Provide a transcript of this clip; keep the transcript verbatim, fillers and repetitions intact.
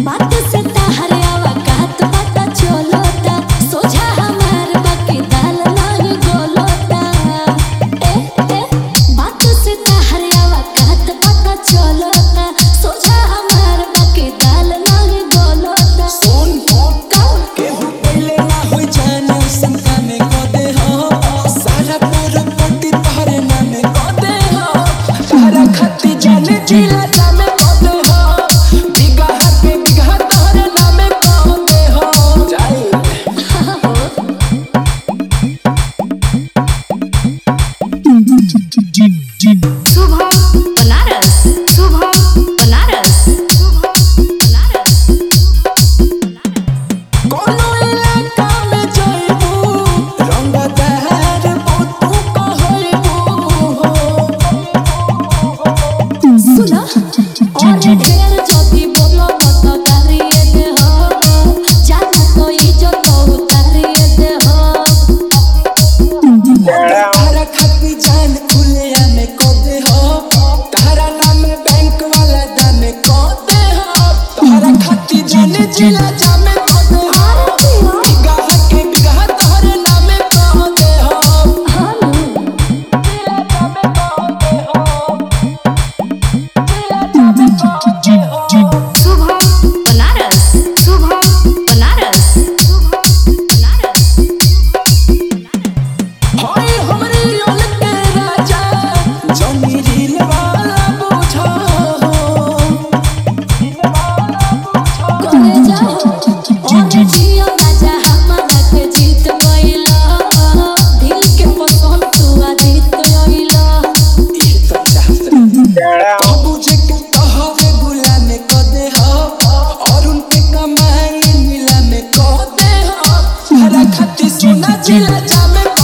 बात से ताहरे आवा कहत पता चलता सोझा हमार बाकी दाल नहीं गोलता ए ए बात से ताहरे आवा कहत पता चलता सोझा हमार बाकी दाल नहीं गोलता सुन कौन के हो पहले ना होई जाने संका में को दे हो सारा पूरा पट्टी तारे नाम में को दे हो तारा खत्ती जाने जिला जामे को दे हो बिगा के बिगा तारे नाम में को दे हो जाए शुभम बनारस शुभम बनारस शुभम बनारस कोनो इलाका में जाइबू रंगदार बोतू को होइबू सुना और ढेर जदी बोलो मत करिए दे हो जाना तो इज्जत उतारिए दे हो तारा खत्ती जान खुले में को दे हो तारा नाम बैंक वाला दाम को दे हो तारा खत्ती जान जिला जामे को दे हो बिगा के बिगा तारे नाम को दे हो जिला जामे को दे हो जिला जामे को दे हो शुभम बनारस शुभम बनारस शुभम बनारस होय हमरी ओल के राजा जमी रील वाला बुझो रील वाला बुझो करे जाओ और जियो राजा हमारा के जीत गइला दिल के पसंद तू आ जीत गइला ये तो चाहत बाबू जी के कहवे बुला में को दे हो और उनके कमाई मिला में को दे हो हरा खत्ती सोना जिला जामे